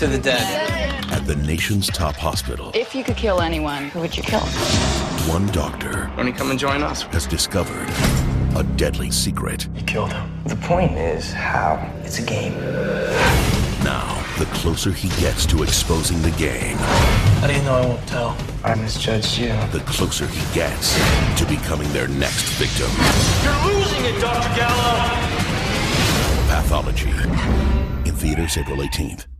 to the dead. At the nation's top hospital, If you could kill anyone, who would you kill? one doctor Want to come and join us? has discovered a deadly secret. You killed him. The point is how. It's a game. Now, the closer he gets to exposing the game, How do you know I won't tell? I misjudged you. the closer he gets to becoming their next victim. You're losing it, Dr. Gallo! Pathology. In theaters April 18th.